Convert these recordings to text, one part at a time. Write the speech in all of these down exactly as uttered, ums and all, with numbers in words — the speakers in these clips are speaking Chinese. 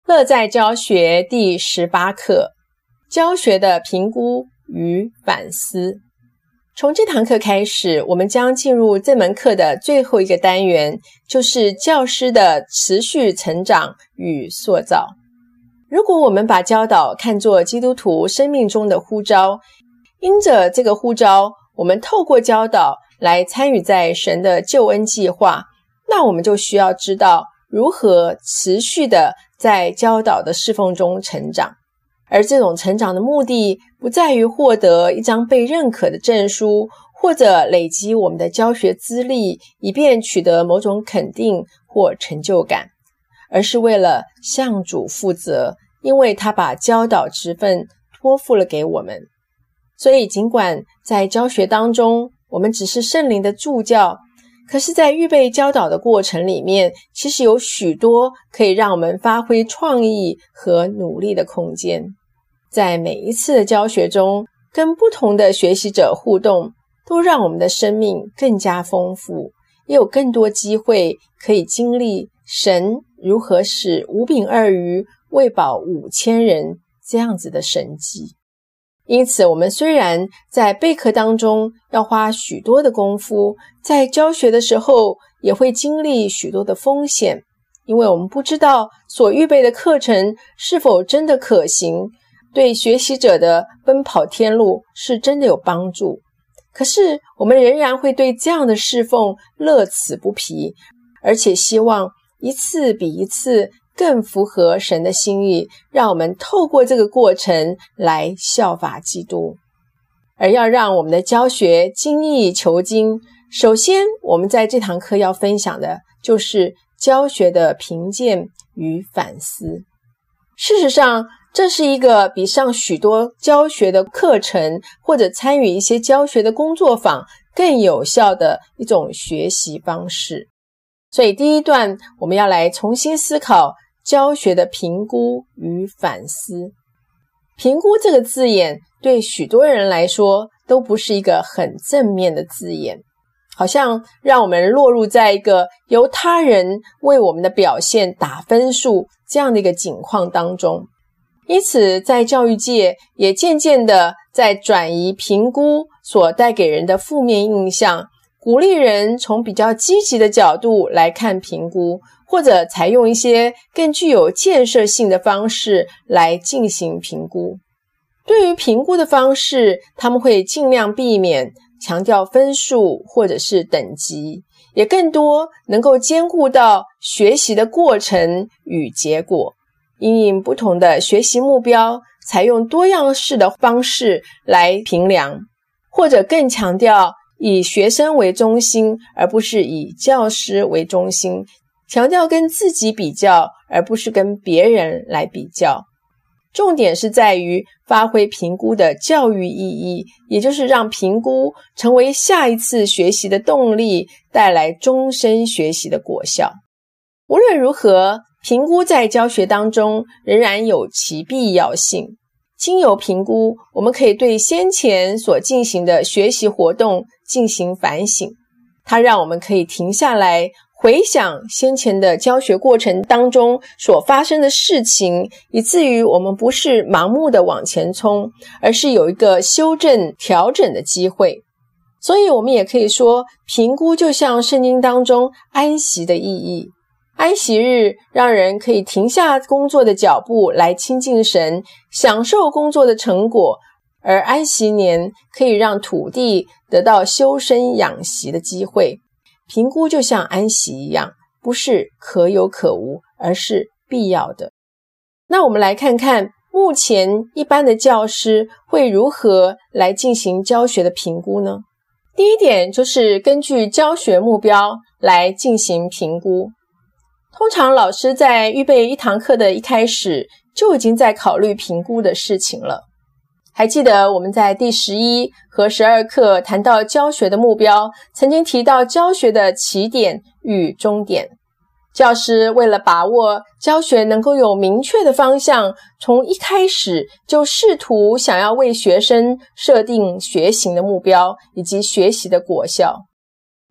乐在教学第十八课，教学的评估与反思。从这堂课开始，我们将进入这门课的最后一个单元，就是教师的持续成长与塑造。如果我们把教导看作基督徒生命中的呼召，因着这个呼召，我们透过教导来参与在神的救恩计划，那我们就需要知道如何持续的在教导的侍奉中成长。而这种成长的目的不在于获得一张被认可的证书，或者累积我们的教学资历，以便取得某种肯定或成就感，而是为了向主负责，因为他把教导职分托付了给我们。所以尽管在教学当中我们只是圣灵的助教，可是在预备教导的过程里面，其实有许多可以让我们发挥创意和努力的空间。在每一次的教学中，跟不同的学习者互动，都让我们的生命更加丰富，也有更多机会可以经历神如何使五饼二鱼喂饱五千人这样子的神迹。因此我们虽然在备课当中要花许多的功夫，在教学的时候也会经历许多的风险，因为我们不知道所预备的课程是否真的可行，对学习者的奔跑天路是真的有帮助。可是我们仍然会对这样的侍奉乐此不疲，而且希望一次比一次更符合神的心意，让我们透过这个过程来效法基督。而要让我们的教学精益求精，首先我们在这堂课要分享的就是教学的评鉴与反思。事实上，这是一个比上许多教学的课程或者参与一些教学的工作坊更有效的一种学习方式。所以第一段我们要来重新思考教学的评估与反思。评估这个字眼对许多人来说都不是一个很正面的字眼，好像让我们落入在一个由他人为我们的表现打分数这样的一个境况当中。因此在教育界也渐渐的在转移评估所带给人的负面印象，鼓励人从比较积极的角度来看评估，或者采用一些更具有建设性的方式来进行评估。对于评估的方式，他们会尽量避免强调分数或者是等级，也更多能够兼顾到学习的过程与结果，因应不同的学习目标，采用多样式的方式来评量，或者更强调以学生为中心，而不是以教师为中心，强调跟自己比较，而不是跟别人来比较。重点是在于发挥评估的教育意义，也就是让评估成为下一次学习的动力，带来终身学习的果效。无论如何，评估在教学当中仍然有其必要性。经由评估，我们可以对先前所进行的学习活动进行反省，它让我们可以停下来回想先前的教学过程当中所发生的事情，以至于我们不是盲目的往前冲，而是有一个修正调整的机会。所以我们也可以说，评估就像圣经当中安息的意义。安息日让人可以停下工作的脚步来亲近神，享受工作的成果，而安息年可以让土地得到修身养息的机会。评估就像安息一样，不是可有可无，而是必要的。那我们来看看目前一般的教师会如何来进行教学的评估呢？第一点就是根据教学目标来进行评估。通常老师在预备一堂课的一开始就已经在考虑评估的事情了。还记得我们在第十一和十二课谈到教学的目标，曾经提到教学的起点与终点。教师为了把握教学能够有明确的方向，从一开始就试图想要为学生设定学习的目标以及学习的果效。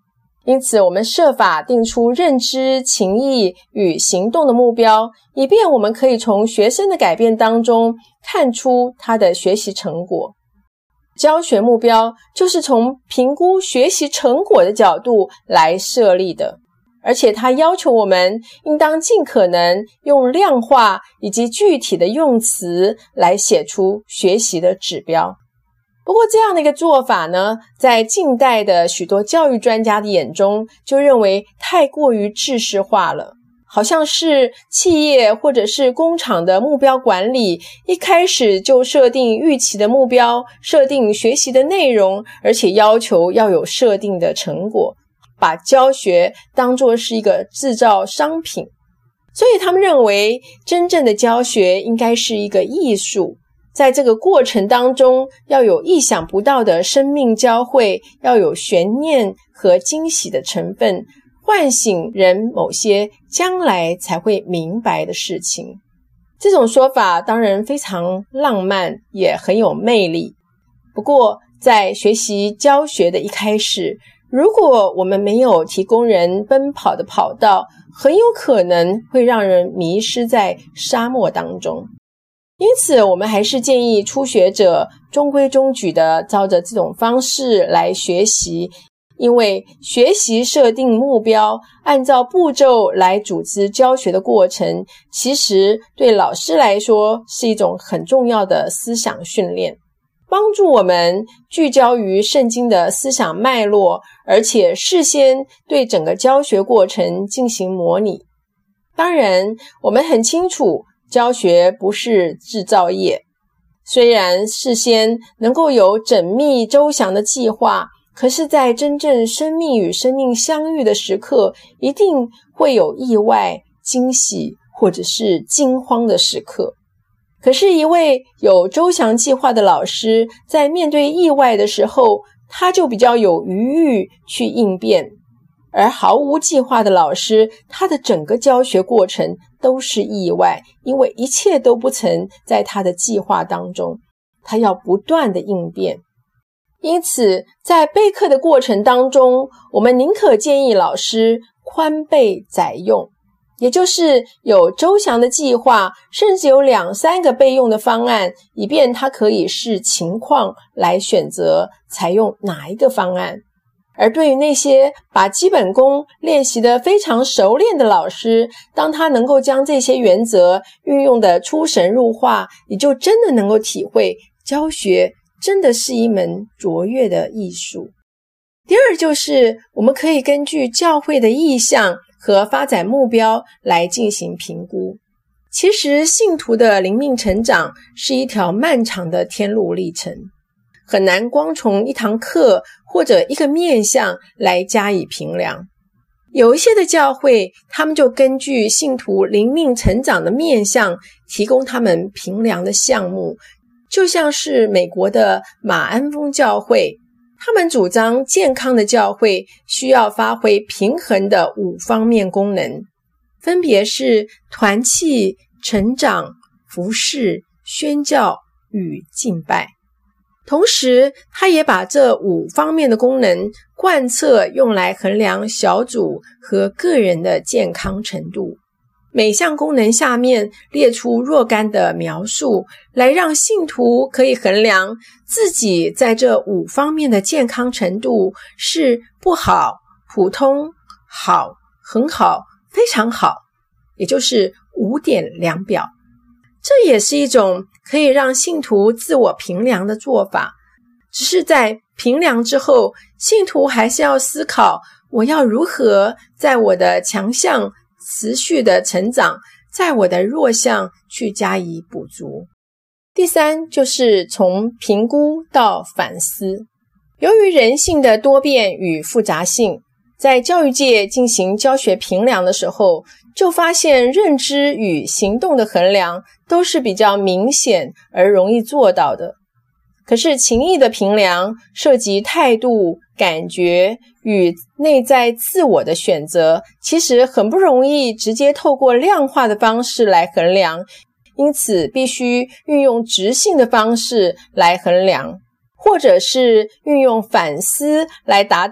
因此我们设法定出认知、情意与行动的目标，以便我们可以从学生的改变当中看出他的学习成果。教学目标就是从评估学习成果的角度来设立的，而且它要求我们应当尽可能用量化以及具体的用词来写出学习的指标。不过这样的一个做法呢，在近代的许多教育专家的眼中就认为太过于制式化了，好像是企业或者是工厂的目标管理，一开始就设定预期的目标，设定学习的内容，而且要求要有设定的成果，把教学当作是一个制造商品。所以他们认为真正的教学应该是一个艺术，在这个过程当中要有意想不到的生命交汇，要有悬念和惊喜的成分，唤醒人某些将来才会明白的事情。这种说法当然非常浪漫，也很有魅力。不过在学习教学的一开始，如果我们没有提供人奔跑的跑道，很有可能会让人迷失在沙漠当中。因此我们还是建议初学者中规中矩的照着这种方式来学习，因为学习设定目标，按照步骤来组织教学的过程，其实对老师来说是一种很重要的思想训练，帮助我们聚焦于圣经的思想脉络，而且事先对整个教学过程进行模拟。当然我们很清楚教学不是制造业，虽然事先能够有缜密周详的计划，可是在真正生命与生命相遇的时刻，一定会有意外、惊喜或者是惊慌的时刻。可是一位有周详计划的老师，在面对意外的时候，他就比较有余裕去应变。而毫无计划的老师，他的整个教学过程都是意外，因为一切都不曾在他的计划当中，他要不断的应变。因此在备课的过程当中，我们宁可建议老师宽备载用，也就是有周详的计划，甚至有两三个备用的方案，以便他可以视情况来选择采用哪一个方案。而对于那些把基本功练习得非常熟练的老师，当他能够将这些原则运用得出神入化，你就真的能够体会教学真的是一门卓越的艺术。第二就是我们可以根据教会的意向和发展目标来进行评估。其实信徒的灵命成长是一条漫长的天路历程，很难光从一堂课或者一个面向来加以评量。有一些的教会，他们就根据信徒灵命成长的面向，提供他们评量的项目，就像是美国的马鞍峰教会，他们主张健康的教会需要发挥平衡的五方面功能，分别是团契、成长、服事、宣教与敬拜。同时他也把这五方面的功能贯彻，用来衡量小组和个人的健康程度。每项功能下面列出若干的描述，来让信徒可以衡量自己在这五方面的健康程度是不好、普通、好、很好、非常好，也就是五点量表。这也是一种可以让信徒自我评量的做法，只是在评量之后，信徒还是要思考，我要如何在我的强项持续的成长，在我的弱项去加以补足。第三就是从评估到反思。由于人性的多变与复杂性，在教育界进行教学评量的时候，就发现认知与行动的衡量都是比较明显而容易做到的。可是情意的评量涉及态度、感觉与内在自我的选择，其实很不容易直接透过量化的方式来衡量，因此必须运用质性的方式来衡量，或者是运用反思来达到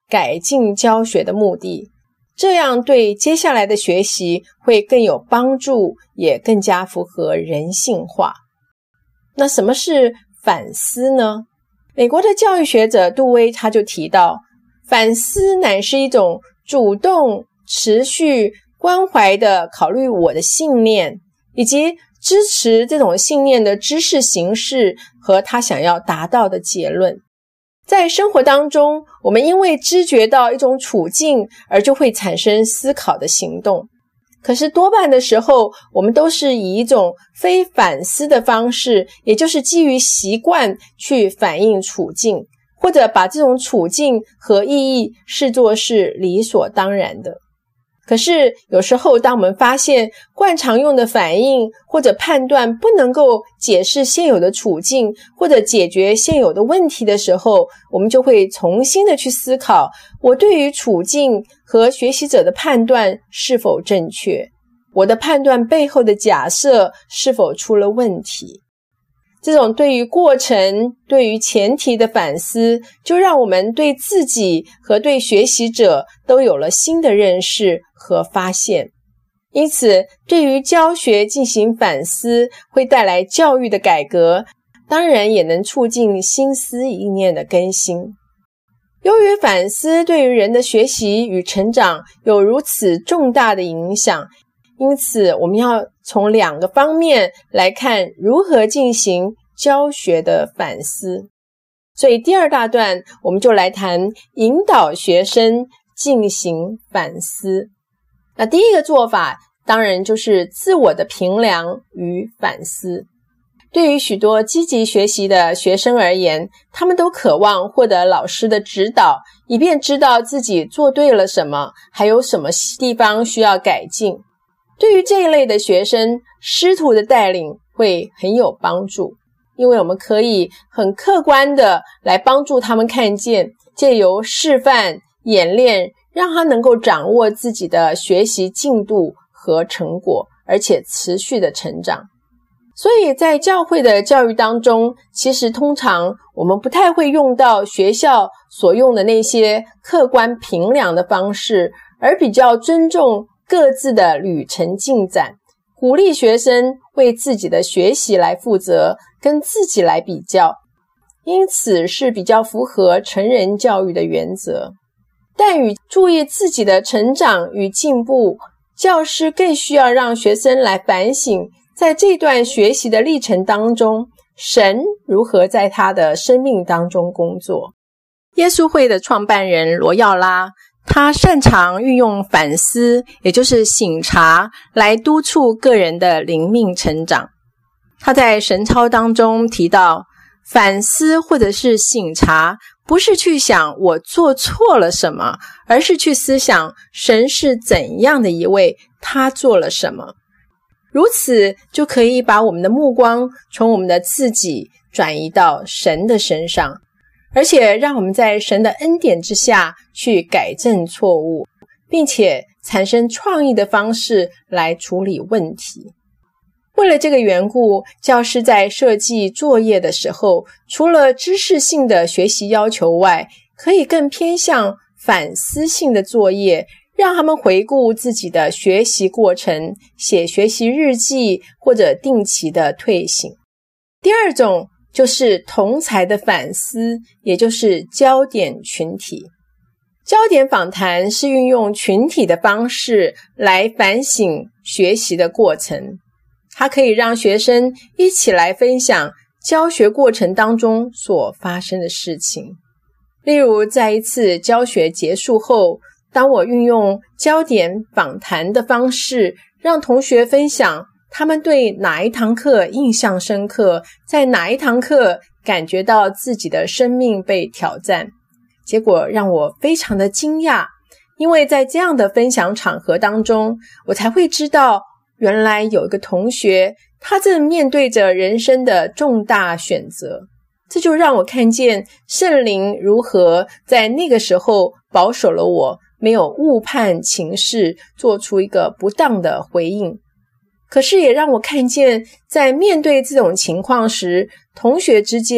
改进教学的目的，这样对接下来的学习会更有帮助，也更加符合人性化。那什么是反思呢？美国的教育学者杜威他就提到，反思乃是一种主动、持续、关怀的考虑我的信念，以及支持这种信念的知识形式和他想要达到的结论。在生活当中，我们因为知觉到一种处境而就会产生思考的行动，可是多半的时候我们都是以一种非反思的方式，也就是基于习惯去反映处境，或者把这种处境和意义视作是理所当然的。可是有时候当我们发现惯常用的反应或者判断不能够解释现有的处境或者解决现有的问题的时候，我们就会重新的去思考，我对于处境和学习者的判断是否正确，我的判断背后的假设是否出了问题。这种对于过程、对于前提的反思，就让我们对自己和对学习者都有了新的认识和发现。因此，对于教学进行反思，会带来教育的改革，当然也能促进心思意念的更新。由于反思对于人的学习与成长有如此重大的影响，因此我们要从两个方面来看如何进行教学的反思。所以第二大段我们就来谈引导学生进行反思。那第一个做法当然就是自我的评量与反思。对于许多积极学习的学生而言，他们都渴望获得老师的指导，以便知道自己做对了什么，还有什么地方需要改进。对于这一类的学生，师徒的带领会很有帮助，因为我们可以很客观的来帮助他们看见，借由示范、演练，让他能够掌握自己的学习进度和成果，而且持续的成长。所以在教会的教育当中，其实通常我们不太会用到学校所用的那些客观评量的方式，而比较尊重各自的旅程进展，鼓励学生为自己的学习来负责，跟自己来比较，因此是比较符合成人教育的原则。但与注意自己的成长与进步，教师更需要让学生来反省，在这段学习的历程当中，神如何在他的生命当中工作。耶稣会的创办人罗耀拉，他擅长运用反思，也就是省察，来督促个人的灵命成长。他在神操当中提到，反思或者是省察，不是去想我做错了什么，而是去思想神是怎样的一位，他做了什么。如此就可以把我们的目光从我们的自己转移到神的身上，而且让我们在神的恩典之下去改正错误，并且产生创意的方式来处理问题。为了这个缘故，教师在设计作业的时候，除了知识性的学习要求外，可以更偏向反思性的作业，让他们回顾自己的学习过程，写学习日记或者定期的退省。第二种就是同侪的反思，也就是焦点群体。焦点访谈是运用群体的方式来反省学习的过程，它可以让学生一起来分享教学过程当中所发生的事情。例如在一次教学结束后，当我运用焦点访谈的方式，让同学分享他们对哪一堂课印象深刻，在哪一堂课感觉到自己的生命被挑战，结果让我非常的惊讶，因为在这样的分享场合当中，我才会知道原来有一个同学，他正面对着人生的重大选择。这就让我看见圣灵如何在那个时候保守了我，没有误判情势，做出一个不当的回应。可是也让我看见，在面对这种情况时，同学之间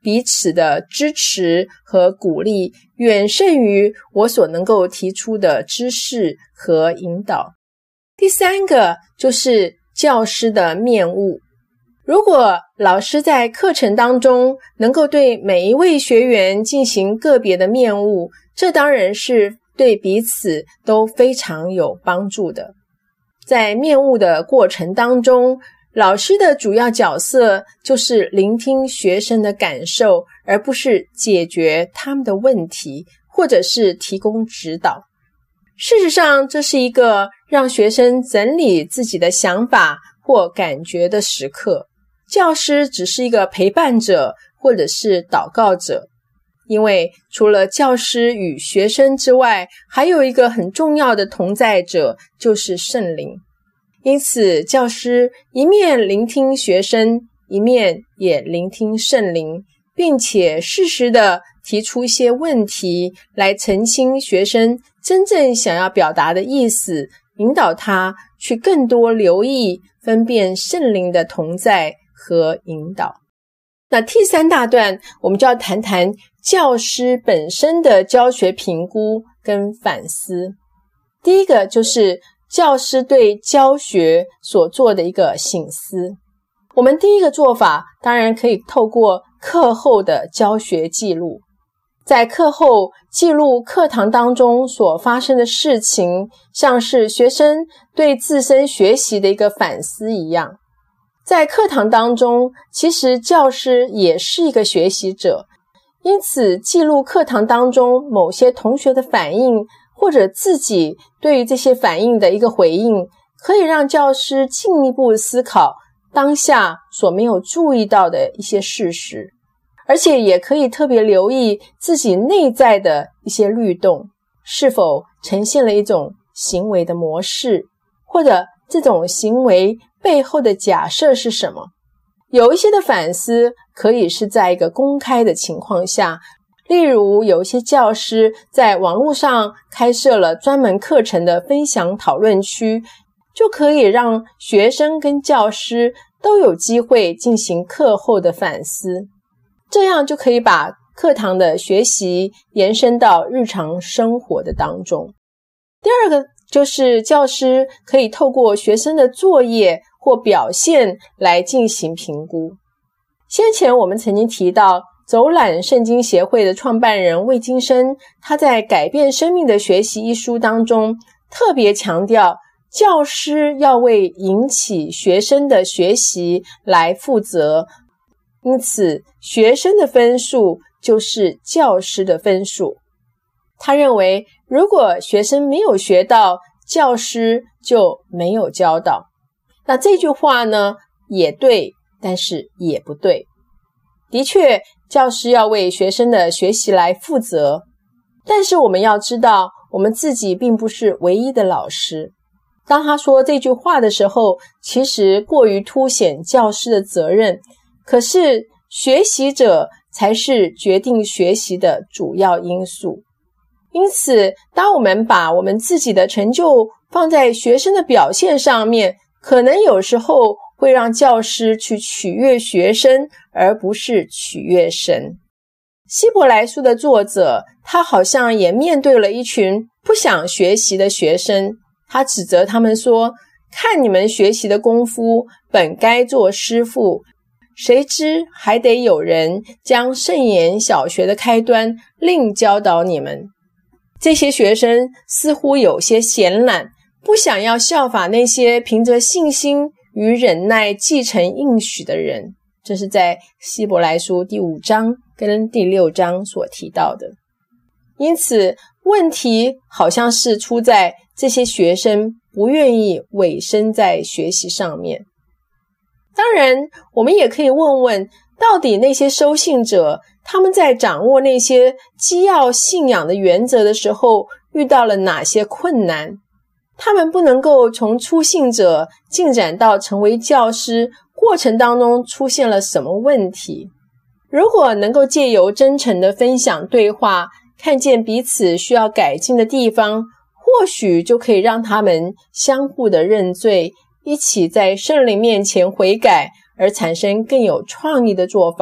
彼此的支持和鼓励远胜于我所能够提出的知识和引导。第三个就是教师的面悟。如果老师在课程当中能够对每一位学员进行个别的面悟，这当然是对彼此都非常有帮助的。在面悟的过程当中，老师的主要角色就是聆听学生的感受，而不是解决他们的问题，或者是提供指导。事实上，这是一个让学生整理自己的想法或感觉的时刻。教师只是一个陪伴者，或者是祷告者。因为除了教师与学生之外，还有一个很重要的同在者，就是圣灵。因此，教师一面聆听学生，一面也聆听圣灵，并且适时地提出一些问题来澄清学生真正想要表达的意思，引导他去更多留意分辨圣灵的同在和引导。那第三大段我们就要谈谈教师本身的教学评估跟反思。第一个就是教师对教学所做的一个省思。我们第一个做法当然可以透过课后的教学记录，在课后记录课堂当中所发生的事情，像是学生对自身学习的一个反思一样。在课堂当中，其实教师也是一个学习者，因此记录课堂当中某些同学的反应，或者自己对于这些反应的一个回应，可以让教师进一步思考当下所没有注意到的一些事实，而且也可以特别留意自己内在的一些律动，是否呈现了一种行为的模式，或者这种行为背后的假设是什么。有一些的反思可以是在一个公开的情况下，例如有一些教师在网络上开设了专门课程的分享讨论区，就可以让学生跟教师都有机会进行课后的反思，这样就可以把课堂的学习延伸到日常生活的当中。第二个就是教师可以透过学生的作业或表现来进行评估。先前我们曾经提到走览圣经协会的创办人魏金生，他在《改变生命的学习》一书当中特别强调，教师要为引起学生的学习来负责，因此学生的分数就是教师的分数。他认为，如果学生没有学到，教师就没有教导。那这句话呢，也对，但是也不对。的确，教师要为学生的学习来负责，但是我们要知道，我们自己并不是唯一的老师。当他说这句话的时候，其实过于凸显教师的责任，可是学习者才是决定学习的主要因素。因此，当我们把我们自己的成就放在学生的表现上面，可能有时候会让教师去取悦学生，而不是取悦神。希伯来书的作者，他好像也面对了一群不想学习的学生，他指责他们说，看你们学习的功夫，本该做师傅，谁知还得有人将圣言小学的开端另教导你们。这些学生似乎有些闲懒，不想要效法那些凭着信心与忍耐继承应许的人。这是在希伯来书第五章跟第六章所提到的。因此，问题好像是出在这些学生不愿意委身在学习上面。当然，我们也可以问问，到底那些收信者，他们在掌握那些基要信仰的原则的时候，遇到了哪些困难？他们不能够从初信者进展到成为教师，过程当中出现了什么问题？如果能够借由真诚的分享对话，看见彼此需要改进的地方，或许就可以让他们相互的认罪，一起在圣灵面前悔改，而产生更有创意的做法，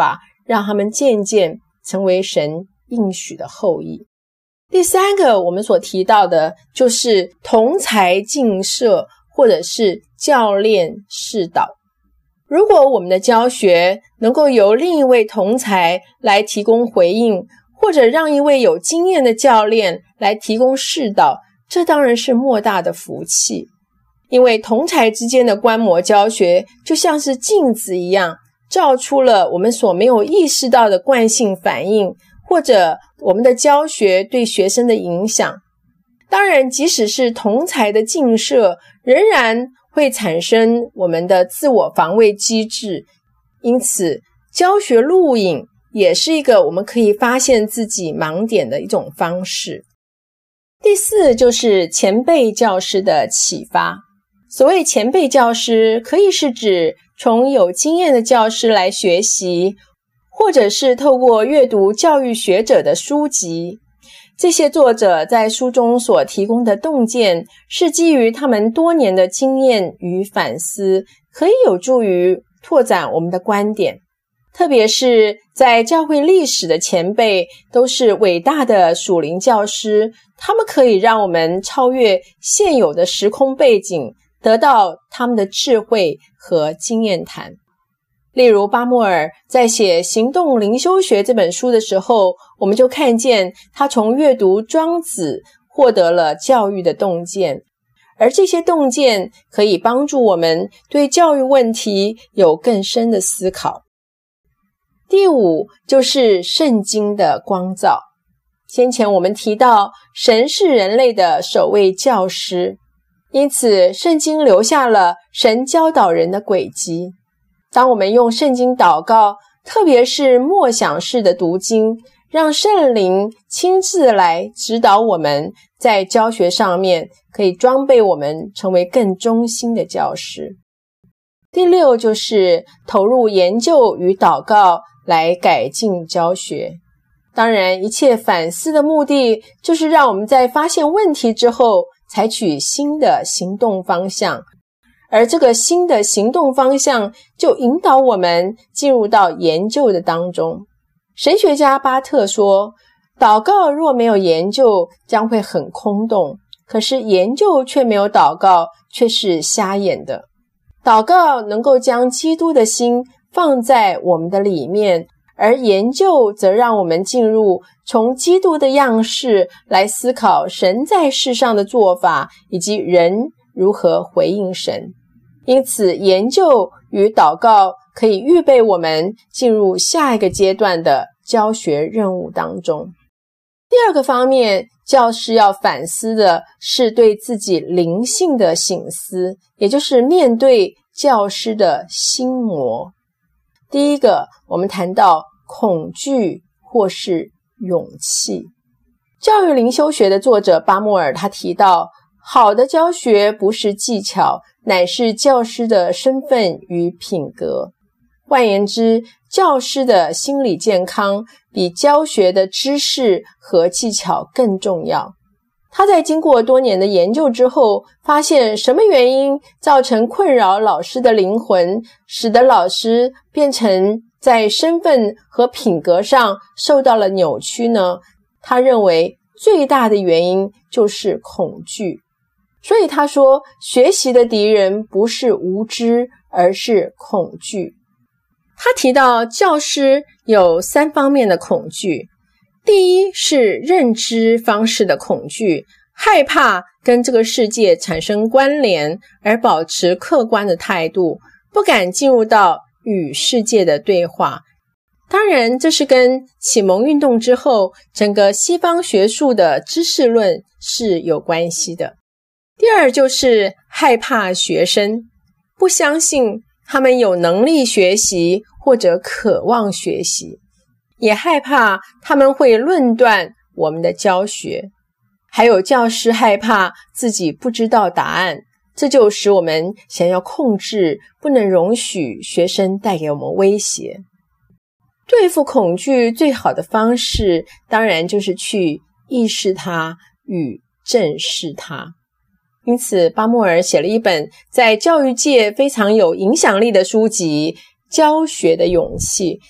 让他们渐渐成为神应许的后裔。第三个我们所提到的就是同才竞摄，或者是教练示导。如果我们的教学能够由另一位同才来提供回应，或者让一位有经验的教练来提供示导，这当然是莫大的福气。因为同才之间的观摩教学就像是镜子一样，照出了我们所没有意识到的惯性反应，或者我们的教学对学生的影响。当然，即使是同才的竞摄，仍然会产生我们的自我防卫机制，因此教学录影也是一个我们可以发现自己盲点的一种方式。第四就是前辈教师的启发。所谓前辈教师，可以是指从有经验的教师来学习，或者是透过阅读教育学者的书籍。这些作者在书中所提供的洞见，是基于他们多年的经验与反思，可以有助于拓展我们的观点。特别是在教会历史的前辈都是伟大的属灵教师，他们可以让我们超越现有的时空背景，得到他们的智慧和经验谈。例如巴莫尔在写《行动灵修学》这本书的时候，我们就看见他从阅读庄子获得了教育的洞见，而这些洞见可以帮助我们对教育问题有更深的思考。第五就是圣经的光照。先前我们提到神是人类的首位教师，因此圣经留下了神教导人的轨迹。当我们用圣经祷告，特别是默想式的读经，让圣灵亲自来指导我们，在教学上面可以装备我们成为更忠心的教师。第六就是投入研究与祷告来改进教学。当然，一切反思的目的就是让我们在发现问题之后采取新的行动方向，而这个新的行动方向就引导我们进入到研究的当中。神学家巴特说，祷告若没有研究将会很空洞，可是研究却没有祷告却是瞎眼的。祷告能够将基督的心放在我们的里面，而研究则让我们进入从基督的样式来思考神在世上的做法，以及人如何回应神。因此，研究与祷告可以预备我们进入下一个阶段的教学任务当中。第二个方面，教师要反思的是对自己灵性的省思，也就是面对教师的心魔。第一个，我们谈到恐惧或是勇气。教育灵修学的作者巴莫尔他提到，好的教学不是技巧，乃是教师的身份与品格。换言之，教师的心理健康比教学的知识和技巧更重要。他在经过多年的研究之后，发现什么原因造成困扰老师的灵魂，使得老师变成在身份和品格上受到了扭曲呢？他认为最大的原因就是恐惧。所以他说，学习的敌人不是无知，而是恐惧。他提到教师有三方面的恐惧。第一是认知方式的恐惧，害怕跟这个世界产生关联，而保持客观的态度，不敢进入到与世界的对话。当然，这是跟启蒙运动之后整个西方学术的知识论是有关系的。第二就是害怕学生，不相信他们有能力学习或者渴望学习，也害怕他们会论断我们的教学。还有教师害怕自己不知道答案，这就使我们想要控制，不能容许学生带给我们威胁。对付恐惧最好的方式，当然就是去意识它与正视它。因此，巴莫尔写了一本在教育界非常有影响力的书籍《教学的勇气》。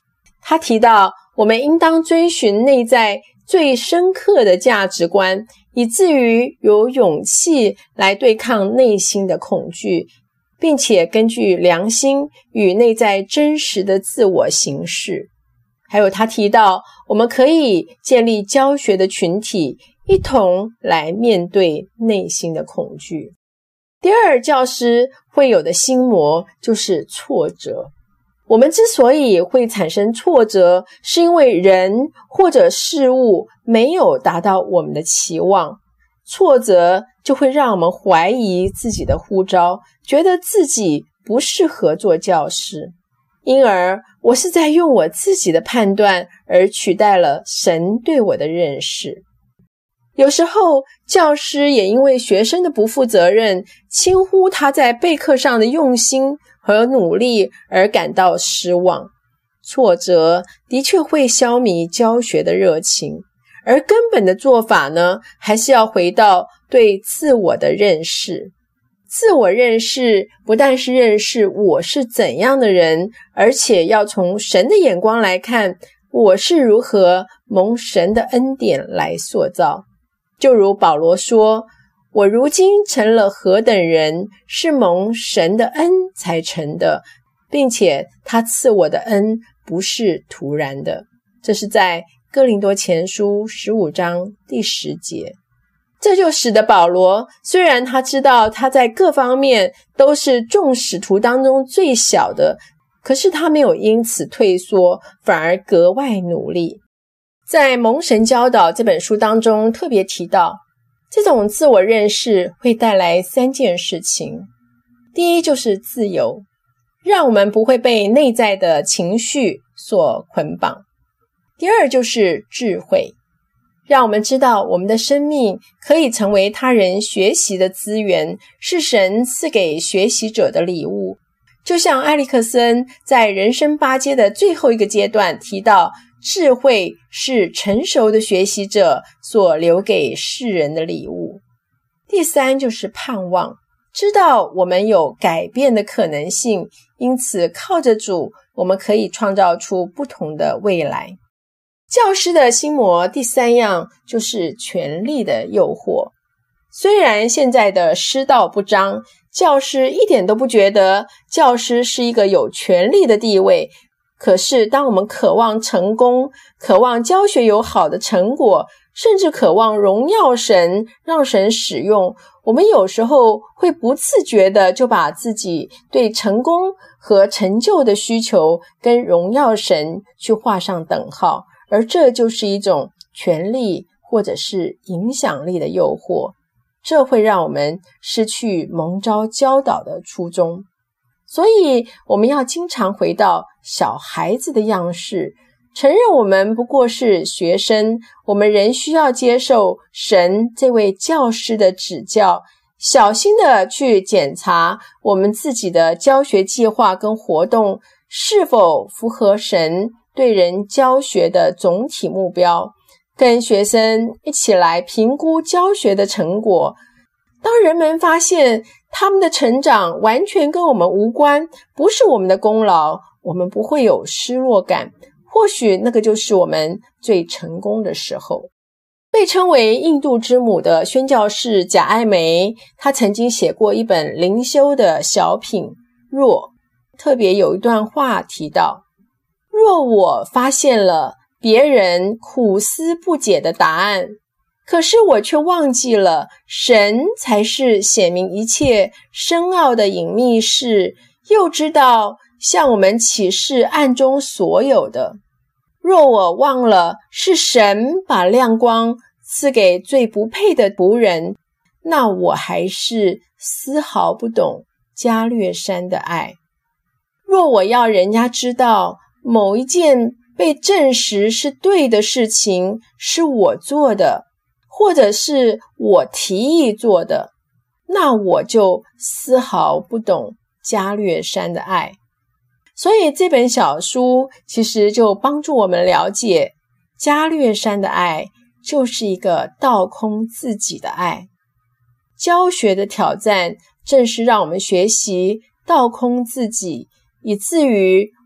他提到我们应当追寻内在最深刻的价值观，以至于有勇气来对抗内心的恐惧，并且根据良心与内在真实的自我行事。还有他提到我们可以建立教学的群体，一同来面对内心的恐惧。第二，教师会有的心魔就是挫折。我们之所以会产生挫折，是因为人或者事物没有达到我们的期望。挫折就会让我们怀疑自己的呼召，觉得自己不适合做教师。因而我是在用我自己的判断而取代了神对我的认识。有时候教师也因为学生的不负责任，轻忽他在备课上的用心和努力而感到失望。挫折的确会消弭教学的热情，而根本的做法呢，还是要回到对自我的认识。自我认识不但是认识我是怎样的人，而且要从神的眼光来看，我是如何蒙神的恩典来塑造。就如保罗说，我如今成了何等人，是蒙神的恩才成的，并且他赐我的恩不是突然的。这是在哥林多前书十五章第十节。这就使得保罗，虽然他知道他在各方面都是众使徒当中最小的，可是他没有因此退缩，反而格外努力。在《蒙神教导》这本书当中特别提到，这种自我认识会带来三件事情。第一就是自由，让我们不会被内在的情绪所捆绑。第二就是智慧，让我们知道我们的生命可以成为他人学习的资源，是神赐给学习者的礼物。就像埃里克森在人生八阶的最后一个阶段提到，智慧是成熟的学习者所留给世人的礼物。第三就是盼望，知道我们有改变的可能性，因此靠着主，我们可以创造出不同的未来。教师的心魔第三样就是权力的诱惑。虽然现在的师道不彰，教师一点都不觉得教师是一个有权力的地位，可是当我们渴望成功，渴望教学有好的成果，甚至渴望荣耀神，让神使用，我们有时候会不自觉的就把自己对成功和成就的需求跟荣耀神去画上等号，而这就是一种权力或者是影响力的诱惑，这会让我们失去蒙召教导的初衷。所以我们要经常回到小孩子的样式，承认我们不过是学生，我们仍需要接受神这位教师的指教，小心的去检查我们自己的教学计划跟活动是否符合神对人教学的总体目标，跟学生一起来评估教学的成果。当人们发现他们的成长完全跟我们无关，不是我们的功劳，我们不会有失落感，或许那个就是我们最成功的时候。被称为印度之母的宣教士贾爱梅，她曾经写过一本灵修的小品《若》，特别有一段话提到，若我发现了别人苦思不解的答案，可是我却忘记了神才是显明一切深奥的隐秘事，又知道向我们启示暗中所有的。若我忘了是神把亮光赐给最不配的仆人，那我还是丝毫不懂加略山的爱。若我要人家知道某一件被证实是对的事情是我做的，或者是我提议做的，那我就丝毫不懂加略山的爱。所以这本小书其实就帮助我们了解，加略山的爱就是一个倒空自己的爱。教学的挑战正是让我们学习倒空自己，以至于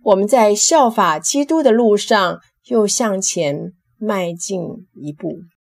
我们在效法基督的路上又向前迈进一步。